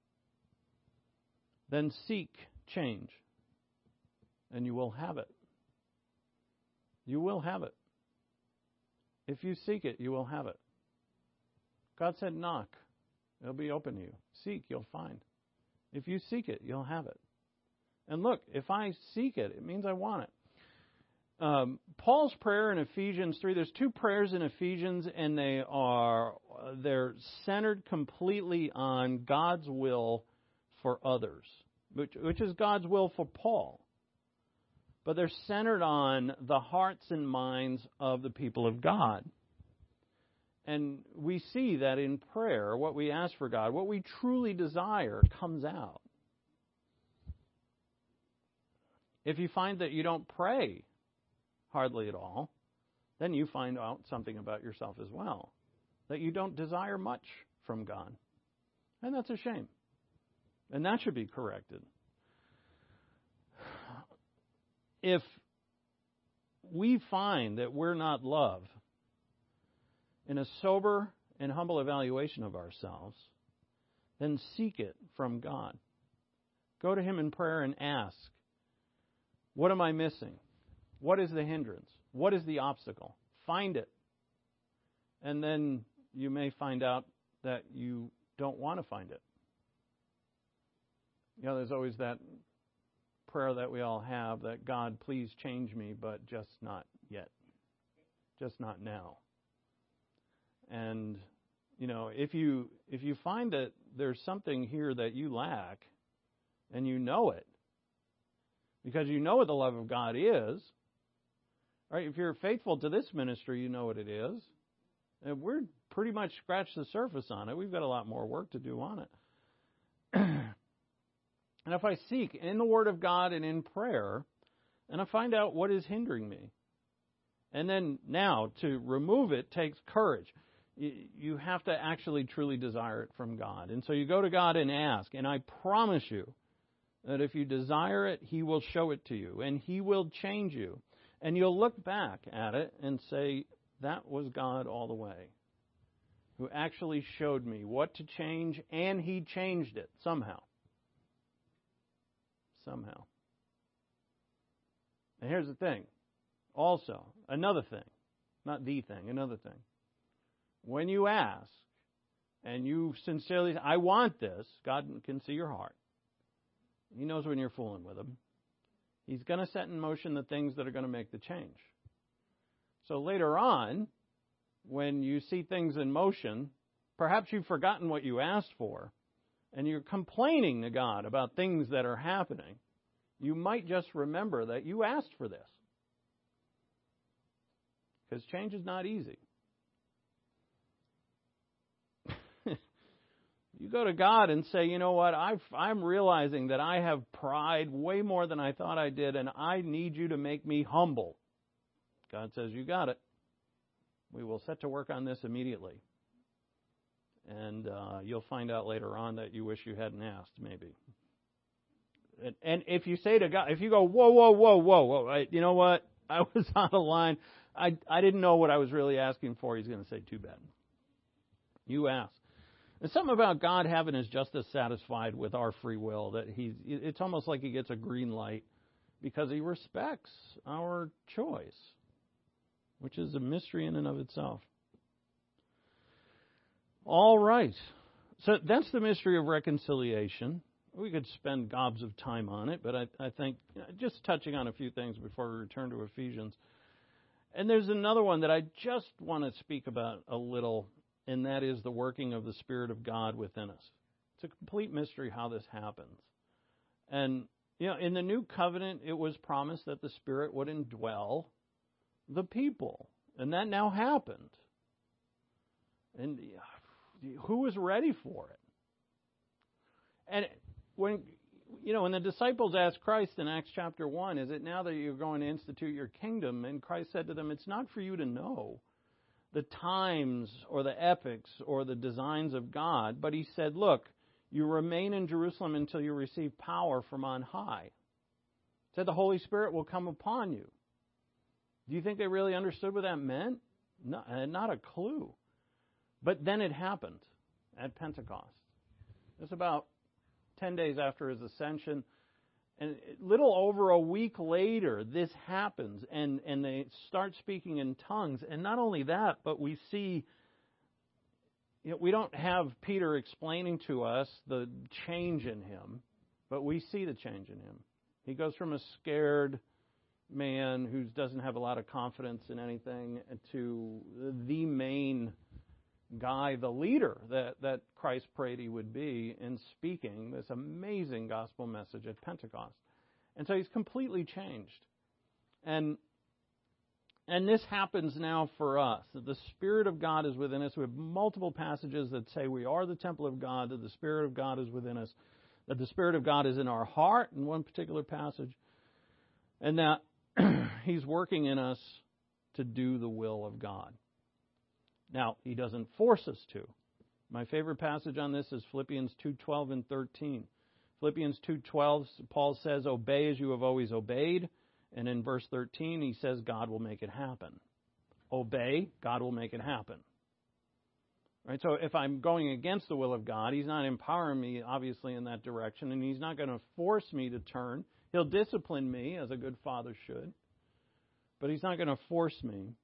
then seek change, and you will have it. You will have it. If you seek it, you will have it. God said, knock, it'll be open to you. Seek, you'll find. If you seek it, you'll have it. And look, if I seek it, it means I want it. Paul's prayer in Ephesians 3, there's two prayers in Ephesians, and they're centered completely on God's will for others, which is God's will for Paul. But they're centered on the hearts and minds of the people of God. And we see that in prayer, what we ask for God, what we truly desire, comes out. If you find that you don't pray hardly at all, then you find out something about yourself as well, that you don't desire much from God. And that's a shame. And that should be corrected. If we find that we're not love in a sober and humble evaluation of ourselves, then seek it from God. Go to Him in prayer and ask, what am I missing? What is the hindrance? What is the obstacle? Find it. And then you may find out that you don't want to find it. You know, there's always that prayer that we all have, that God, please change me, but just not yet. Just not now. And, you know, if you find that there's something here that you lack, and you know it, because you know what the love of God is, right? If you're faithful to this ministry, you know what it is. And we're pretty much scratched the surface on it. We've got a lot more work to do on it. And if I seek in the Word of God and in prayer, and I find out what is hindering me, and then now to remove it takes courage. You have to actually truly desire it from God. And so you go to God and ask, and I promise you that if you desire it, He will show it to you, and He will change you. And you'll look back at it and say, that was God all the way, who actually showed me what to change, and He changed it somehow. Somehow. And here's the thing. Also, another thing. Not the thing, another thing. When you ask, and you sincerely say, I want this, God can see your heart. He knows when you're fooling with Him. He's going to set in motion the things that are going to make the change. So later on, when you see things in motion, perhaps you've forgotten what you asked for, and you're complaining to God about things that are happening, you might just remember that you asked for this. Because change is not easy. You go to God and say, you know what, I'm realizing that I have pride way more than I thought I did, and I need you to make me humble. God says, you got it. We will set to work on this immediately. And you'll find out later on that you wish you hadn't asked, maybe. And if you say to God, if you go, whoa, you know what? I was out of line. I didn't know what I was really asking for. He's going to say, too bad. You asked. There's something about God having His justice satisfied with our free will that it's almost like He gets a green light because He respects our choice, which is a mystery in and of itself. All right. So that's the mystery of reconciliation. We could spend gobs of time on it, but I think just touching on a few things before we return to Ephesians. And there's another one that I just want to speak about a little, and that is the working of the Spirit of God within us. It's a complete mystery how this happens. And, you know, in the New Covenant, it was promised that the Spirit would indwell the people. And that now happened. And who was ready for it? And when the disciples asked Christ in Acts chapter 1, is it now that you're going to institute your kingdom? And Christ said to them, it's not for you to know the times or the epochs or the designs of God, but He said, look, you remain in Jerusalem until you receive power from on high. He said the Holy Spirit will come upon you. Do you think they really understood what that meant? No, not a clue. But then it happened at Pentecost. It was about 10 days after his ascension. And a little over a week later, this happens. And they start speaking in tongues. And not only that, but we see, we don't have Peter explaining to us the change in him, but we see the change in him. He goes from a scared man who doesn't have a lot of confidence in anything to the main guy, the leader that Christ prayed he would be in speaking this amazing gospel message at Pentecost. And so he's completely changed. And this happens now for us, that the Spirit of God is within us. We have multiple passages that say we are the temple of God, that the Spirit of God is within us, that the Spirit of God is in our heart in one particular passage, and that He's working in us to do the will of God. Now, He doesn't force us to. My favorite passage on this is Philippians 2:12 and 13. Philippians 2:12, Paul says, "Obey as you have always obeyed." And in verse 13, he says, God will make it happen. Obey, God will make it happen. Right? So if I'm going against the will of God, He's not empowering me, obviously, in that direction, and He's not going to force me to turn. He'll discipline me, as a good father should, but He's not going to force me.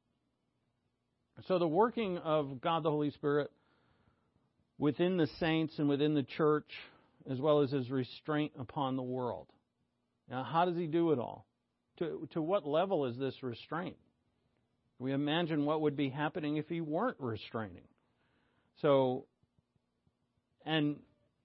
So the working of God the Holy Spirit within the saints and within the church, as well as His restraint upon the world. Now, how does He do it all? To what level is this restraint? We imagine what would be happening if He weren't restraining. So, and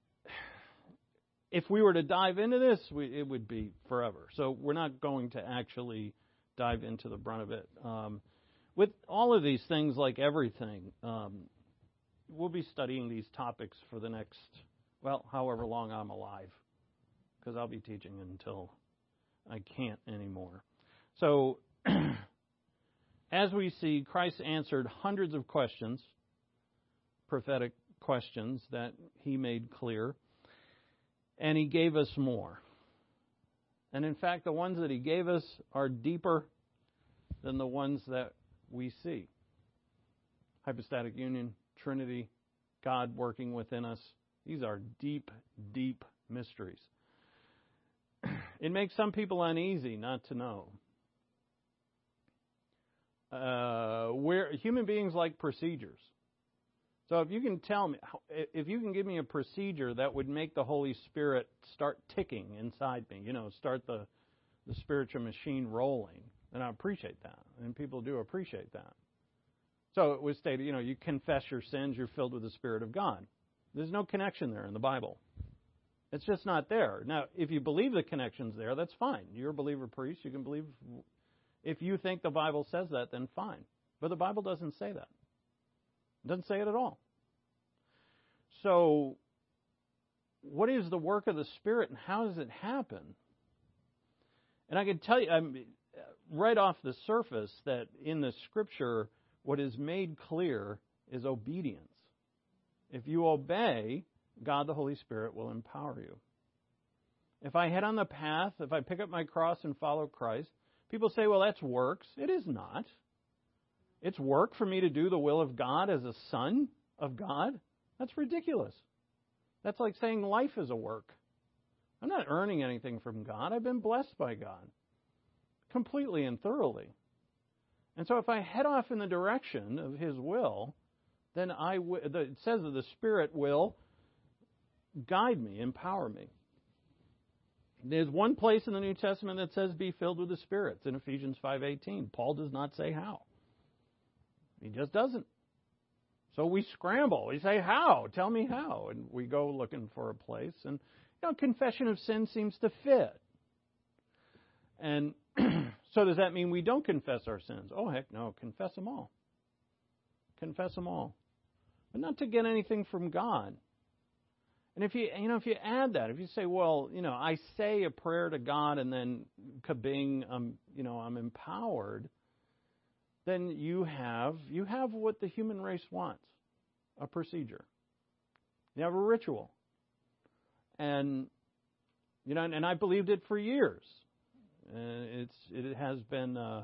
if we were to dive into this, it would be forever. So we're not going to actually dive into the brunt of it. With all of these things, like everything, we'll be studying these topics for the next, however long I'm alive, because I'll be teaching until I can't anymore. So, as we see, Christ answered hundreds of questions, prophetic questions that He made clear, and He gave us more. And in fact, the ones that He gave us are deeper than the ones that we see. Hypostatic union, Trinity, God working within us. These are deep, deep mysteries. It makes some people uneasy not to know. Human beings like procedures. So if you can tell me, if you can give me a procedure that would make the Holy Spirit start ticking inside me, start the spiritual machine rolling, then I appreciate that. And people do appreciate that. So it was stated, you confess your sins, you're filled with the Spirit of God. There's no connection there in the Bible. It's just not there. Now, if you believe the connection's there, that's fine. You're a believer priest. You can believe. If you think the Bible says that, then fine. But the Bible doesn't say that. It doesn't say it at all. So, what is the work of the Spirit and how does it happen? And I can tell you, right off the surface, that in the Scripture, what is made clear is obedience. If you obey, God the Holy Spirit will empower you. If I head on the path, if I pick up my cross and follow Christ, people say, well, that's works. It is not. It's work for me to do the will of God as a son of God. That's ridiculous. That's like saying life is a work. I'm not earning anything from God. I've been blessed by God completely and thoroughly. And so if I head off in the direction of His will, then it says that the Spirit will guide me, empower me. There's one place in the New Testament that says be filled with the Spirit. It's in Ephesians 5:18. Paul does not say how. He just doesn't. So we scramble. We say, how? Tell me how. And we go looking for a place. And, confession of sin seems to fit. And so does that mean we don't confess our sins? Oh, heck no. Confess them all. Confess them all. But not to get anything from God. And if you add that, if you say, well, I say a prayer to God and then kabing, I'm empowered, then you have what the human race wants, a procedure. You have a ritual. And, and I believed it for years. It has been a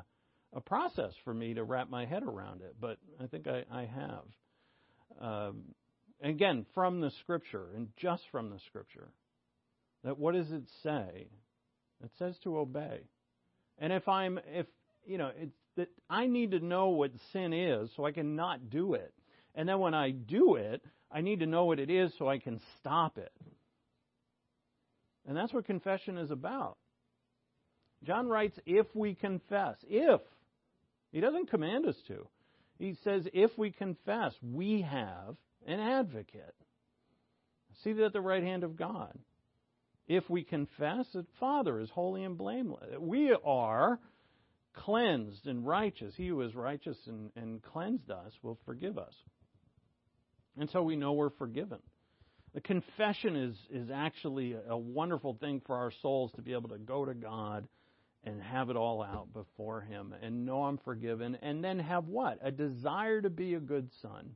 a process for me to wrap my head around it, but I think I have. Again, from the Scripture, and just from the Scripture, that what does it say? It says to obey. And it's that I need to know what sin is so I can not do it. And then when I do it, I need to know what it is so I can stop it. And that's what confession is about. John writes, if we confess. If. He doesn't command us to. He says, if we confess, we have an advocate. Seated at the right hand of God. If we confess that Father is holy and blameless. We are cleansed and righteous. He who is righteous and cleansed us will forgive us. And so we know we're forgiven. The confession is actually a wonderful thing for our souls to be able to go to God and have it all out before Him and know I'm forgiven, and then have what? A desire to be a good son.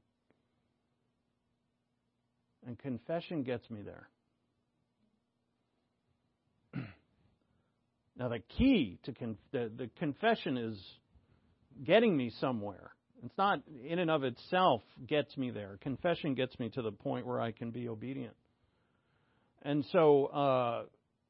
And confession gets me there. Now the key to the confession is getting me somewhere. It's not in and of itself gets me there. Confession gets me to the point where I can be obedient. And so,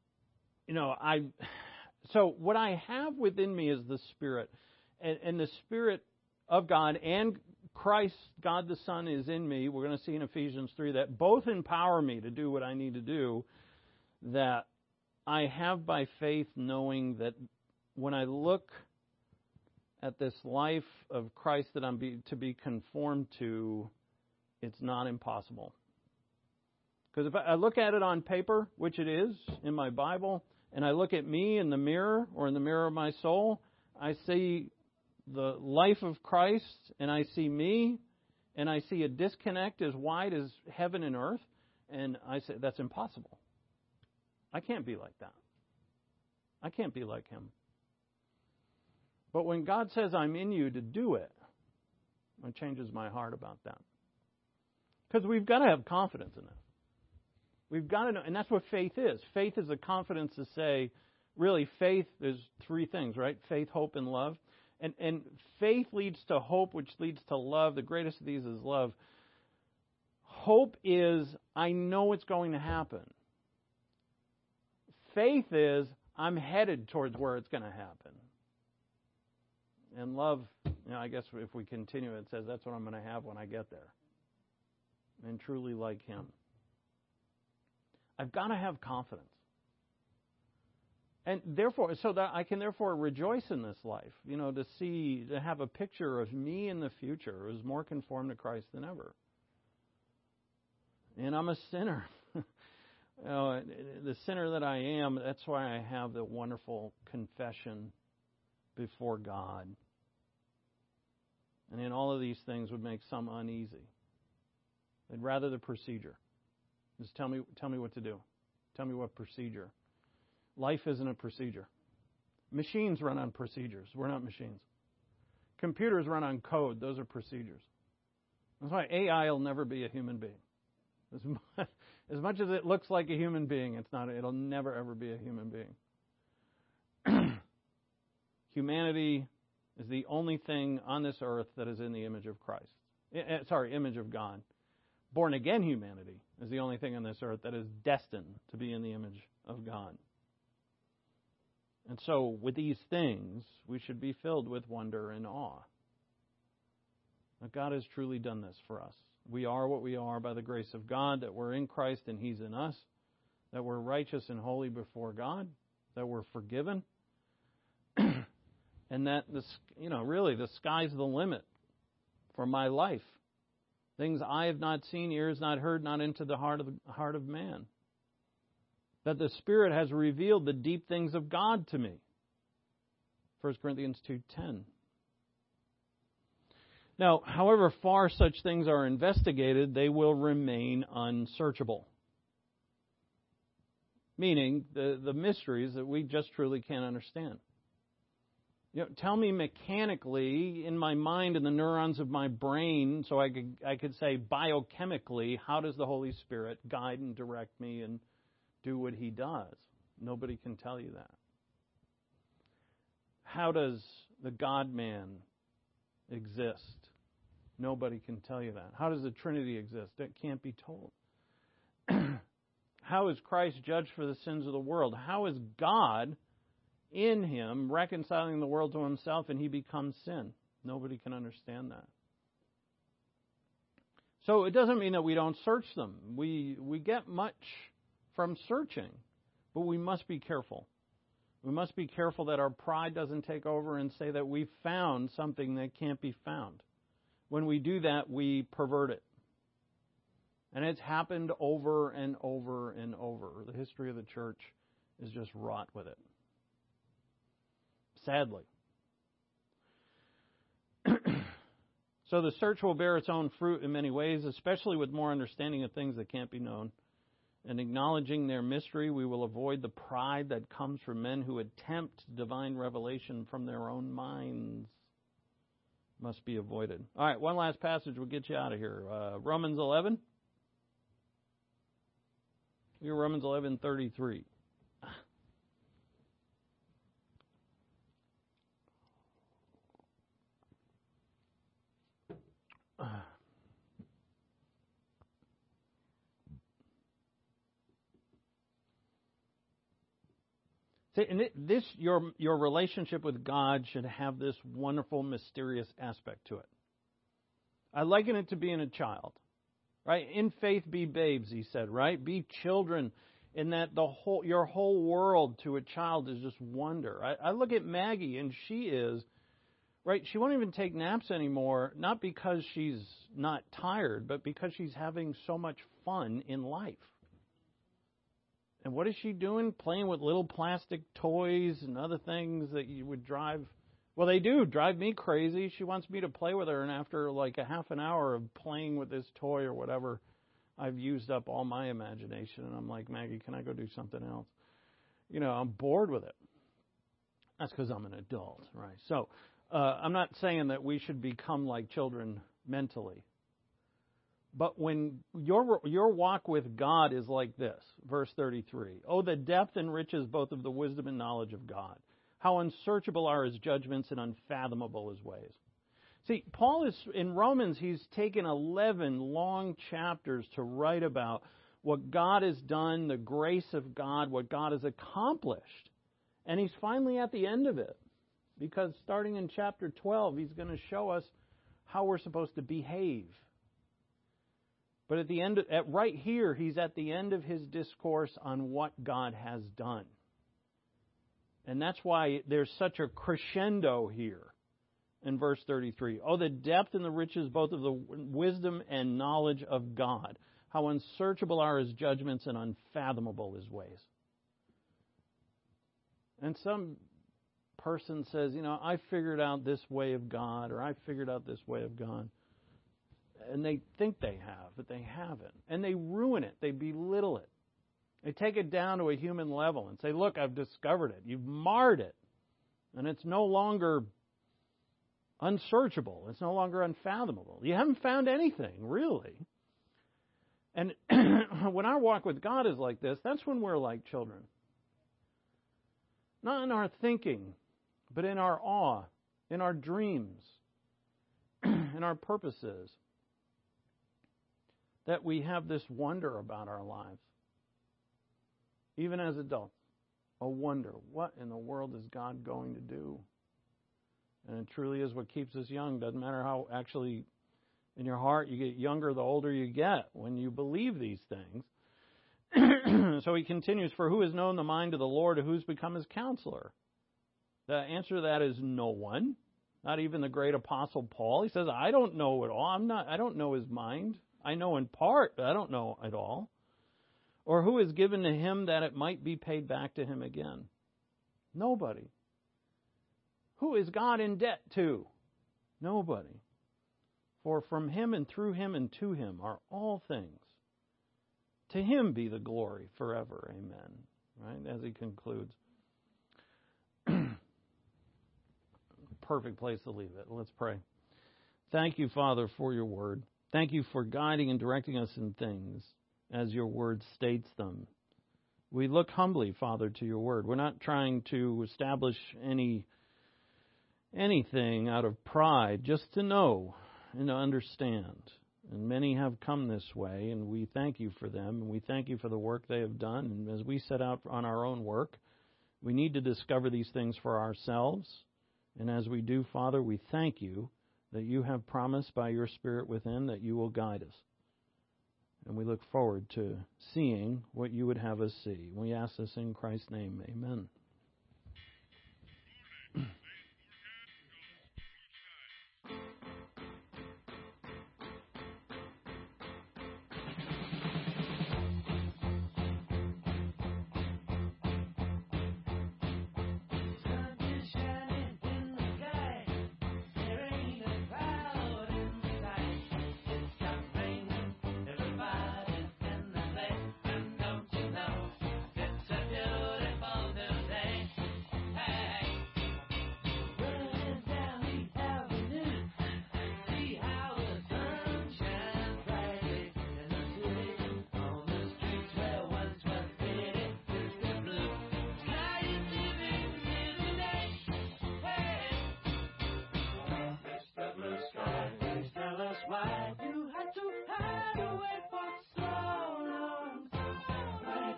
so what I have within me is the Spirit. And the Spirit of God and Christ, God the Son, is in me. We're going to see in Ephesians 3 that both empower me to do what I need to do. That I have by faith knowing that when I look at this life of Christ that I'm to be conformed to, it's not impossible. Because if I look at it on paper, which it is in my Bible, and I look at me in the mirror or in the mirror of my soul, I see the life of Christ and I see me and I see a disconnect as wide as heaven and earth, and I say, that's impossible. I can't be like that. I can't be like Him. But when God says, I'm in you to do it, it changes my heart about that. Because we've got to have confidence in it. We've got to know, and that's what faith is. Faith is a confidence to say, really, faith, there's three things, right? Faith, hope, and love. And faith leads to hope, which leads to love. The greatest of these is love. Hope is, I know it's going to happen. Faith is, I'm headed towards where it's going to happen. And love, I guess if we continue, it says that's what I'm going to have when I get there. And truly like Him. I've got to have confidence. And therefore, so that I can therefore rejoice in this life, to have a picture of me in the future who's more conformed to Christ than ever. And I'm a sinner. The sinner that I am, that's why I have the wonderful confession before God. And in all of these things would make some uneasy. They'd rather the procedure. Just tell me what to do. Tell me what procedure. Life isn't a procedure. Machines run on procedures. We're not machines. Computers run on code. Those are procedures. That's why AI will never be a human being. As much as it looks like a human being, it's not. It'll never ever be a human being. Humanity is the only thing on this earth that is in the image of Christ. Image of God. Born again humanity is the only thing on this earth that is destined to be in the image of God. And so, with these things, we should be filled with wonder and awe. That God has truly done this for us. We are what we are by the grace of God, that we're in Christ and He's in us, that we're righteous and holy before God, that we're forgiven, and that really the sky's the limit for my life. Things I have not seen, ears not heard, not into the heart of man. That the Spirit has revealed the deep things of God to me. 1 Corinthians 2:10. Now, however far such things are investigated, they will remain unsearchable. Meaning, the mysteries that we just truly can't understand. Tell me mechanically, in my mind and the neurons of my brain, so I could say biochemically, how does the Holy Spirit guide and direct me and do what He does? Nobody can tell you that. How does the God-man exist? Nobody can tell you that. How does the Trinity exist? That can't be told. How is Christ judged for the sins of the world? How is God in him reconciling the world to himself and he becomes sin? Nobody can understand that. So it doesn't mean that we don't search them. We get much from searching, but we must be careful. We must be careful that our pride doesn't take over and say that we've found something that can't be found. When we do that, we pervert it. And it's happened over and over and over. The history of the church is just wrought with it. Sadly. So the search will bear its own fruit in many ways, especially with more understanding of things that can't be known. And acknowledging their mystery, we will avoid the pride that comes from men who attempt divine revelation from their own minds. Must be avoided. All right, one last passage will get you out of here. Romans 11. You're Romans 11:33. See, and this your relationship with God should have this wonderful, mysterious aspect to it. I liken it to being a child, right? In faith, be babes, he said, right? Be children, in that your whole world to a child is just wonder. I look at Maggie, and she is, right? She won't even take naps anymore, not because she's not tired, but because she's having so much fun in life. And what is she doing? Playing with little plastic toys and other things that you would drive. Well, they do drive me crazy. She wants me to play with her, and after like a half an hour of playing with this toy or whatever, I've used up all my imagination. And I'm like, Maggie, can I go do something else? You know, I'm bored with it. That's because I'm an adult, right? So I'm not saying that we should become like children mentally. But when your walk with God is like this, verse 33, oh, the depth and riches both of the wisdom and knowledge of God. How unsearchable are his judgments and unfathomable his ways. See, Paul is, in Romans, he's taken 11 long chapters to write about what God has done, the grace of God, what God has accomplished. And he's finally at the end of it. Because starting in chapter 12, he's going to show us how we're supposed to behave. But at the end, right here, he's at the end of his discourse on what God has done. And that's why there's such a crescendo here in verse 33. Oh, the depth and the riches both of the wisdom and knowledge of God. How unsearchable are his judgments and unfathomable his ways. And some person says, you know, I figured out this way of God, or I figured out this way of God. And they think they have, but they haven't. And they ruin it. They belittle it. They take it down to a human level and say, look, I've discovered it. You've marred it. And it's no longer unsearchable. It's no longer unfathomable. You haven't found anything, really. And when our walk with God is like this, that's when we're like children. Not in our thinking, but in our awe, in our dreams, in our purposes. That we have this wonder about our lives. Even as adults. A wonder. What in the world is God going to do? And it truly is what keeps us young. Doesn't matter how actually in your heart you get younger the older you get when you believe these things. So he continues, for who has known the mind of the Lord, or who's become his counselor? The answer to that is no one. Not even the great apostle Paul. He says, I don't know it all. I don't know his mind. I know in part, but I don't know it all. Or who is given to him that it might be paid back to him again? Nobody. Who is God in debt to? Nobody. For from him and through him and to him are all things. To him be the glory forever. Amen. Right? As he concludes. Perfect place to leave it. Let's pray. Thank you, Father, for your word. Thank you for guiding and directing us in things as your word states them. We look humbly, Father, to your word. We're not trying to establish any anything out of pride, just to know and to understand. And many have come this way, and we thank you for them, and we thank you for the work they have done. And as we set out on our own work, we need to discover these things for ourselves. And as we do, Father, we thank you that you have promised by your Spirit within that you will guide us. And we look forward to seeing what you would have us see. We ask this in Christ's name. Amen.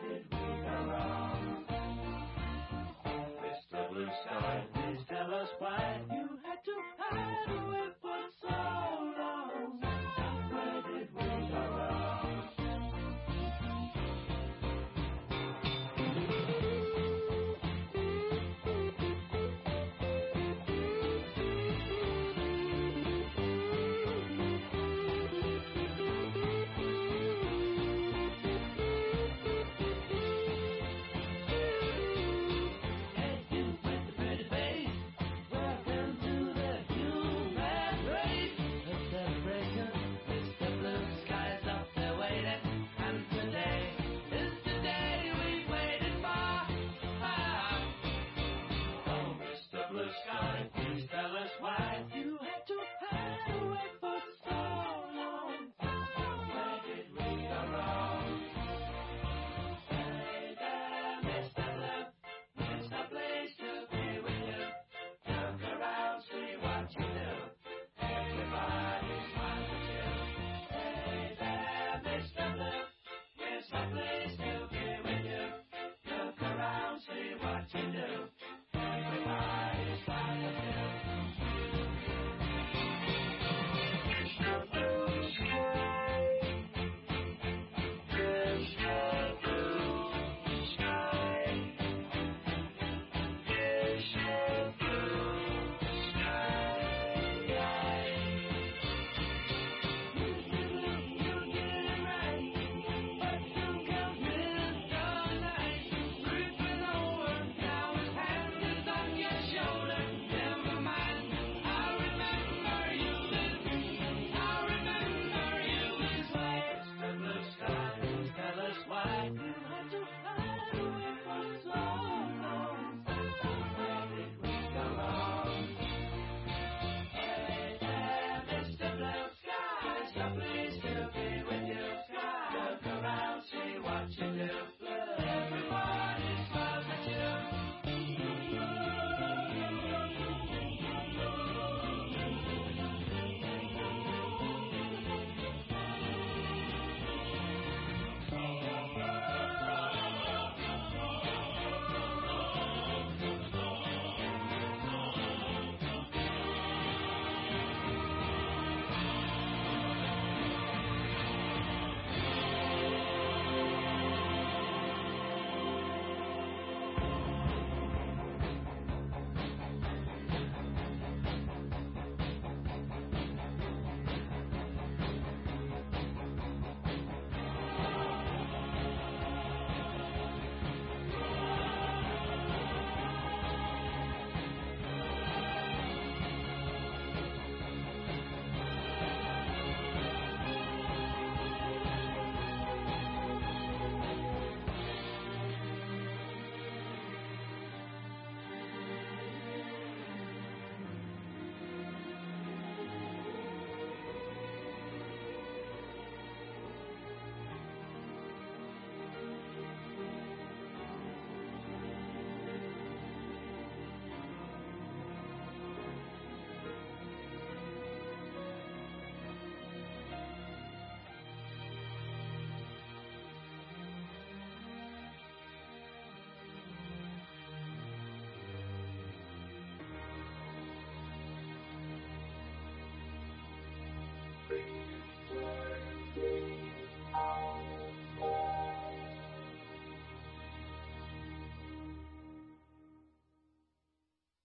Please tell us why.